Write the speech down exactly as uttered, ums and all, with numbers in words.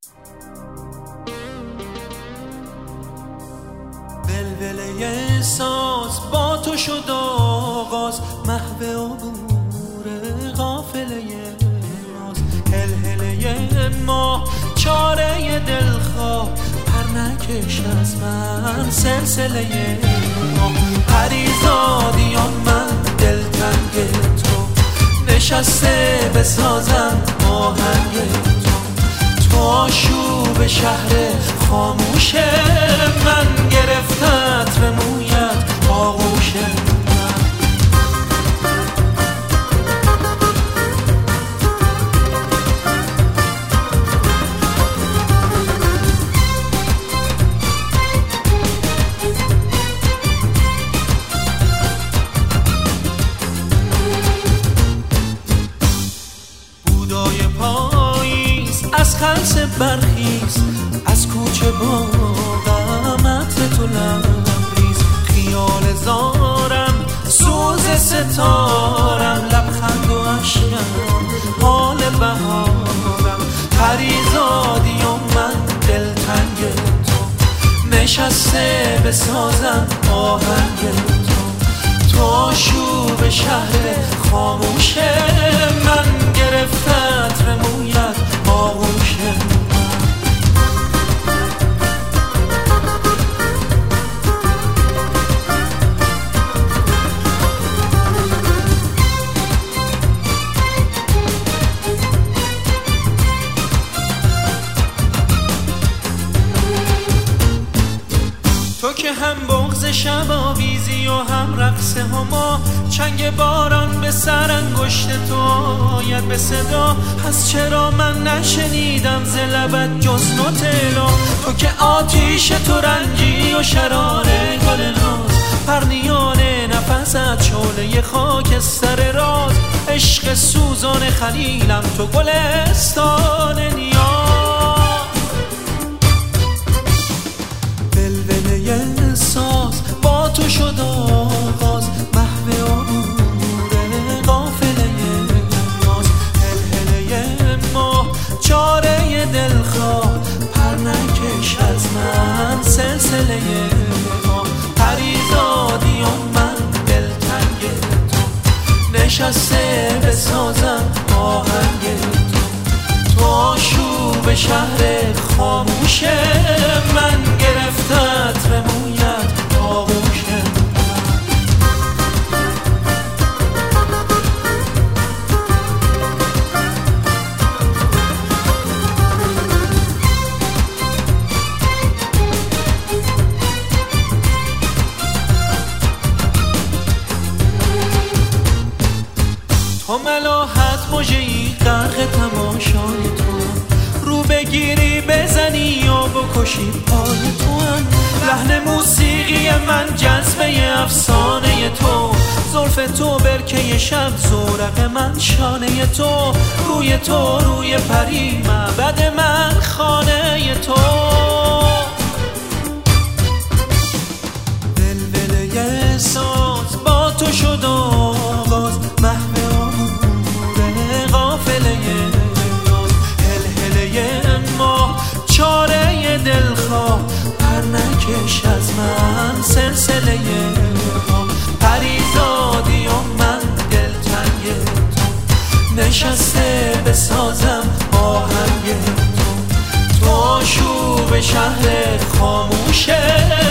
ولوله ساز با تو شد آغاز، محو عبور قافله ناز. هلهله ما چاره دلخواه، پر نکش از من سلسله ما. پریزادیان من دلتنگ تو، نشسته بسازم آهنگ تو. تو آشوب شهر خاموش من، گرفتت به مویت آغوش من. بودای پاییز از خلص برخیز، از کوچه با قامت تو لبریز. خیال زارم سوز ستارم، لبخند و اشکم حال بهارم. پریزادی و من دلتنگ تو، نشسته بسازم آهنگ تو. تو آشوب شهر خاموش من، گرفتت به مویت آغوش من. تو که هم بغض شب آویزی و هم رقص هما، چنگ باران به سر انگشت تو آید به صدا. پس چرا من نشنیدم ز لبت جز نوتلا؟ تو که آتیش تو رنجی و شرار گل ناز، پرنیان نفست شعله خاکستر راز. عشق سوزان خلیلم تو گلستان نیاز. ولوله ساز با تو شد آغاز، محو عبور قافله ناز. هلهله ما چاره دلخواه، پر نکش از من سلسله ما. پریزادی و من دلتنگ تو، نشسته بسازم آهنگ تو. تو آشوب شهر خاموش من، گرفتت به مویت آغوش من. تو ملاحت مژه‌ای غرق تماشای تو، رو بگیری بزنی یا بکشی پای تو. لحن موسیقی من جذبه افسانه تو، زلف تو برکه شب زورق من شانه تو. روی تو روی پری معبد من خانه تو. ولوله ساز با تو شد آغاز، محو عبور قافله ناز. هلهله ما چاره دلخواه، پر نکش از من سلسله ما. پریزادی و من دلتنگ تو، نشسته بسازم آهنگ تو. تو آشوب شهر خاموشه